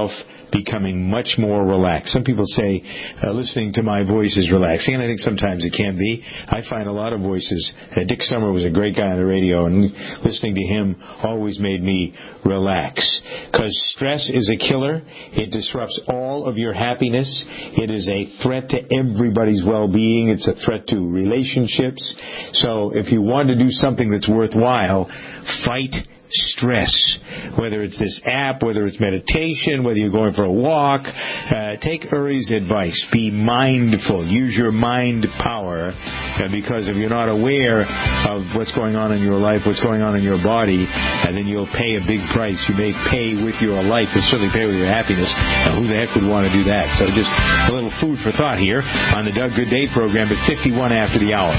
S3: becoming much more relaxed. Some people say listening to my voice is relaxing, and I think sometimes it can be. I find a lot of voices. Dick Summer was a great guy on the radio, and listening to him always made me relax. Because stress is a killer. It disrupts all of your happiness. It is a threat to everybody's well-being. It's a threat to relationships. So if you want to do something that's worthwhile, fight stress. Whether it's this app, whether it's meditation, whether you're going for a walk, take Uri's advice. Be mindful. Use your mind power, because if you're not aware of what's going on in your life, what's going on in your body, and then you'll pay a big price. You may pay with your life, and certainly pay with your happiness. Now, who the heck would want to do that? So just a little food for thought here on the Doug Goodday program at 51 after the hour.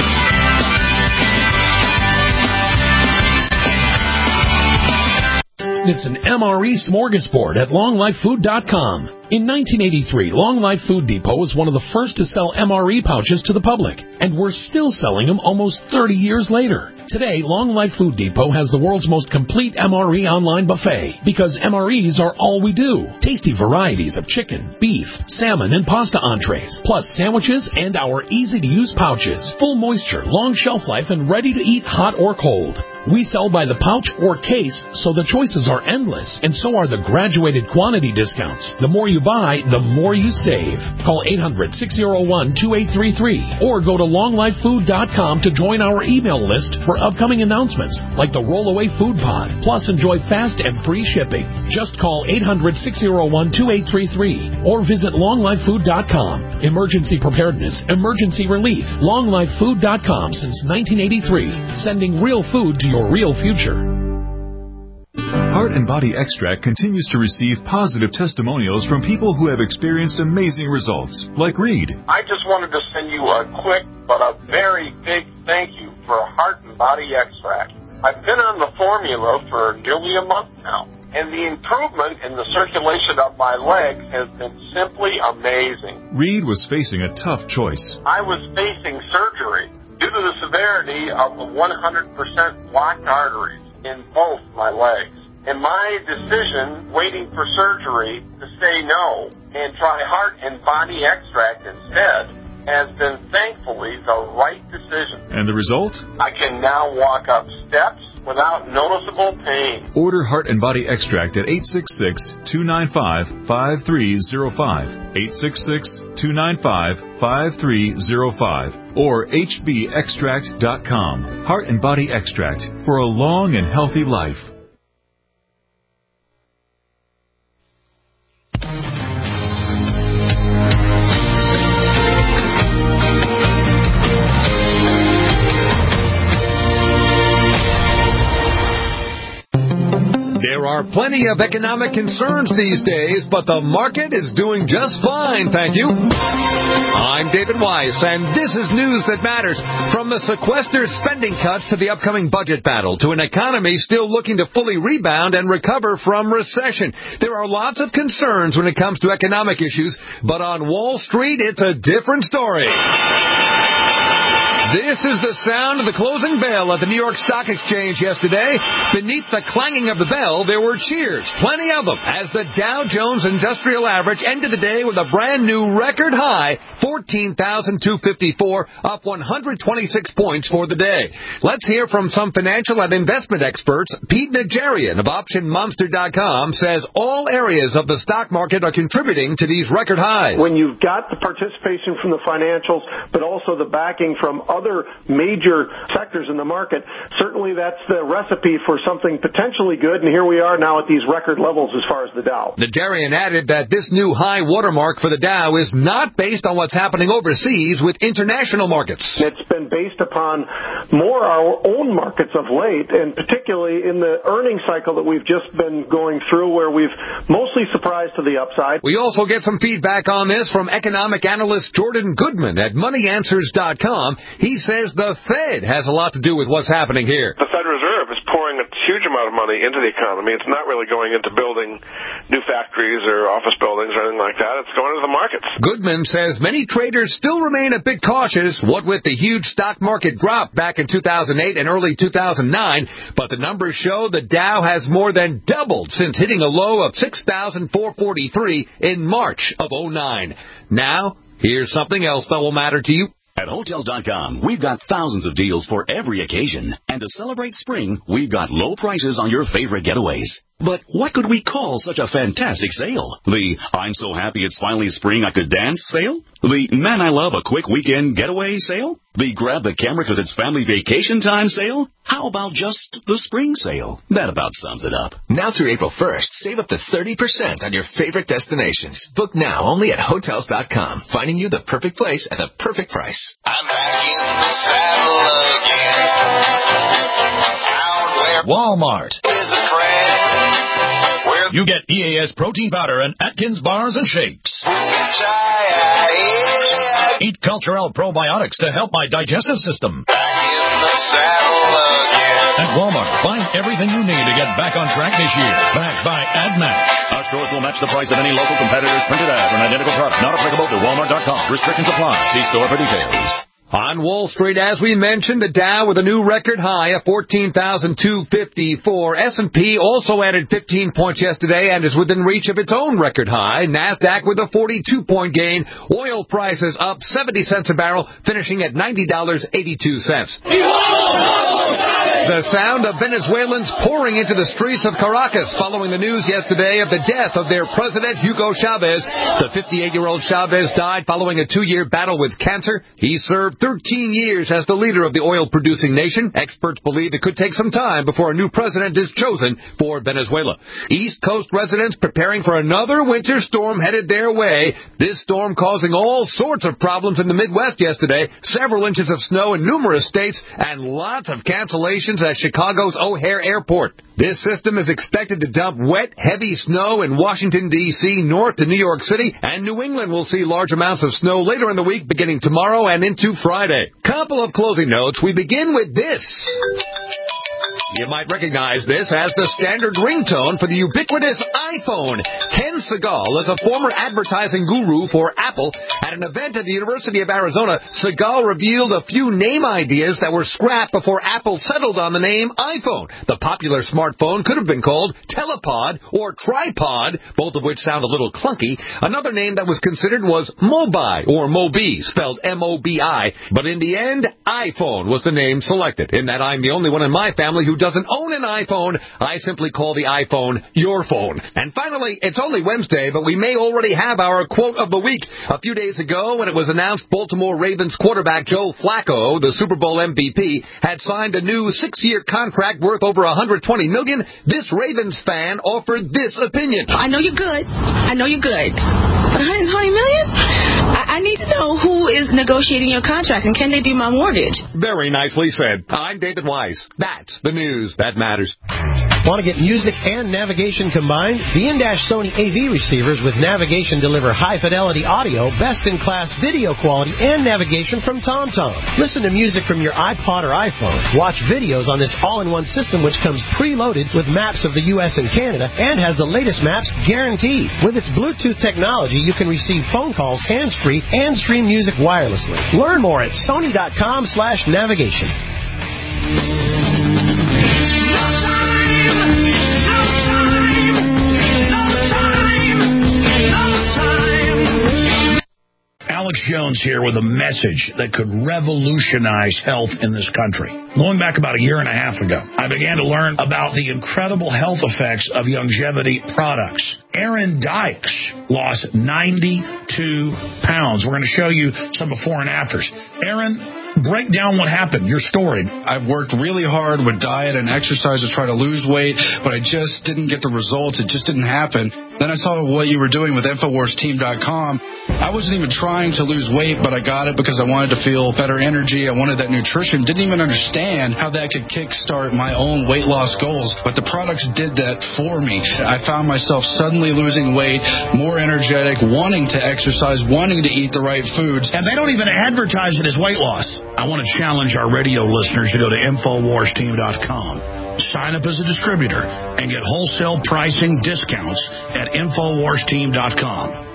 S1: It's an MRE smorgasbord at longlifefood.com. In 1983, Long Life Food Depot was one of the first to sell MRE pouches to the public, and we're still selling them almost 30 years later. Today, Long Life Food Depot has the world's most complete MRE online buffet, because MREs are all we do. Tasty varieties of chicken, beef, salmon, and pasta entrees, plus sandwiches and our easy-to-use pouches. Full moisture, long shelf life, and ready to eat hot or cold. We sell by the pouch or case, so the choices are endless, and so are the graduated quantity discounts. The more you buy, the more you save. Call 800-601-2833 or go to longlifefood.com to join our email list for upcoming announcements like the Rollaway Food Pod. Plus, enjoy fast and free shipping. Just call 800-601-2833 or visit longlifefood.com. Emergency preparedness, emergency relief. longlifefood.com since 1983. Sending real food to your real future.
S5: Heart and Body Extract continues to receive positive testimonials from people who have experienced amazing results, like Reed.
S8: I just wanted to send you a quick but a very big thank you for Heart and Body Extract. I've been on the formula for nearly a month now, and the improvement in the circulation of my legs has been simply amazing.
S5: Reed was facing a tough choice.
S8: I was facing surgery due to the severity of the 100% blocked arteries in both my legs. And my decision, waiting for surgery, to say no and try Heart and Body Extract instead, has been thankfully the right decision.
S5: And the result?
S8: I can now walk up steps without noticeable pain.
S5: Order Heart and Body Extract at 866-295-5305, 866-295-5305, or hbextract.com. Heart and Body Extract for a long and healthy life.
S9: There are plenty of economic concerns these days, but the market is doing just fine, thank you. I'm David Weiss, and this is News That Matters. From the sequester spending cuts to the upcoming budget battle to an economy still looking to fully rebound and recover from recession. There are lots of concerns when it comes to economic issues, but on Wall Street, it's a different story. This is the sound of the closing bell at the New York Stock Exchange yesterday. Beneath the clanging of the bell, there were cheers, plenty of them, as the Dow Jones Industrial Average ended the day with a brand new record high, 14,254, up 126 points for the day. Let's hear from some financial and investment experts. Pete Najarian of OptionMonster.com says all areas of the stock market are contributing to these record highs.
S10: When you've got the participation from the financials, but also the backing from other major sectors in the market, certainly that's the recipe for something potentially good, and here we are now at these record levels as far as the Dow.
S9: Najarian added that this new high watermark for the Dow is not based on what's happening overseas with international markets.
S10: It's been based upon more our own markets of late, and particularly in the earnings cycle that we've just been going through, where we've mostly surprised to the upside.
S9: We also get some feedback on this from economic analyst Jordan Goodman at MoneyAnswers.com. He says the Fed has a lot to do with what's happening here.
S26: The Federal Reserve is pouring a
S10: huge amount of money into the economy. It's not really going into building new factories or office buildings or anything like that. It's going into the markets.
S9: Goodman says many traders still remain a bit cautious, what with the huge stock market drop back in 2008 and early 2009, but the numbers show the Dow has more than doubled since hitting a low of 6,443 in March of 2009. Now, here's something else that will matter to you.
S7: At Hotels.com, we've got thousands of deals for every occasion. And to celebrate spring, we've got low prices on your favorite getaways. But what could we call such a fantastic sale? The I'm so happy it's finally spring I could dance sale? The man I love a quick weekend getaway sale? The grab the camera because it's family vacation time sale? How about just the spring sale? That about sums it up.
S2: Now through April 1st, save up to 30% on your favorite destinations. Book now only at Hotels.com, finding you the perfect place at the perfect price.
S6: I'm back in the saddle again. Out where
S11: Walmart.
S6: Is a friend.
S11: You get EAS protein powder and Atkins bars and shakes. Eat Culturelle probiotics to help my digestive system.
S6: Back in the saddle again.
S11: At Walmart, find everything you need to get back on track this year. Backed by AdMatch.
S4: Our stores will match the price of any local competitor's printed ad for an identical product. Not applicable to Walmart.com. Restrictions apply. See store for details.
S9: On Wall Street, as we mentioned, the Dow with a new record high of 14,254. S&P also added 15 points yesterday and is within reach of its own record high. NASDAQ with a 42-point gain. Oil prices up 70 cents a barrel, finishing at $90.82. The sound of Venezuelans pouring into the streets of Caracas following the news yesterday of the death of their president, Hugo Chavez. The 58-year-old Chavez died following a 2-year battle with cancer. He served 13 years as the leader of the oil-producing nation. Experts believe it could take some time before a new president is chosen for Venezuela. East Coast residents preparing for another winter storm headed their way. This storm causing all sorts of problems in the Midwest yesterday. Several inches of snow in numerous states and lots of cancellations at Chicago's O'Hare Airport. This system is expected to dump wet, heavy snow in Washington, D.C., north to New York City, and New England will see large amounts of snow later in the week, beginning tomorrow and into Friday. Couple of closing notes. We begin with this. You might recognize this as the standard ringtone for the ubiquitous iPhone. Ken Segal is a former advertising guru for Apple. At an event at the University of Arizona, Segal revealed a few name ideas that were scrapped before Apple settled on the name iPhone. The popular smartphone could have been called Telepod or Tripod, both of which sound a little clunky. Another name that was considered was Mobi or Mobi, spelled M-O-B-I. But in the end, iPhone was the name selected. In that I'm the only one in my family who doesn't own an iPhone, I simply call the iPhone your phone. And finally, it's only Wednesday, but we may already have our quote of the week. A few days ago, when it was announced Baltimore Ravens quarterback Joe Flacco, the Super Bowl MVP, had signed a new 6-year contract worth over $120 million, this Ravens fan offered this opinion.
S12: I know you're good. But $120 million? I need to know who is negotiating your contract and can they do my mortgage?
S9: Very nicely said. I'm David Wise. That's the news that matters.
S13: Want to get music and navigation combined? The in-dash Sony AV receivers with navigation deliver high-fidelity audio, best-in-class video quality, and navigation from TomTom. Listen to music from your iPod or iPhone. Watch videos on this all-in-one system which comes preloaded with maps of the U.S. and Canada and has the latest maps guaranteed. With its Bluetooth technology, you can receive phone calls hands-free and stream music wirelessly. Learn more at sony.com/navigation.
S15: Alex Jones here with a message that could revolutionize health in this country. Going back about a year and a half ago, I began to learn about the incredible health effects of longevity products. Aaron Dykes lost 92 pounds. We're going to show you some before and afters. Aaron, break down what happened, your story.
S26: I've worked really hard with diet and exercise to try to lose weight, but I just didn't get the results. It just didn't happen. Then I saw what you were doing with InfoWarsTeam.com. I wasn't even trying to lose weight, but I got it because I wanted to feel better energy. I wanted that nutrition. Didn't even understand how that could kickstart my own weight loss goals, but the products did that for me. I found myself suddenly losing weight, more energetic, wanting to exercise, wanting to eat the right foods.
S15: And they don't even advertise it as weight loss. I want to challenge our radio listeners to go to InfoWarsTeam.com. Sign up as a distributor and get wholesale pricing discounts at InfoWarsTeam.com.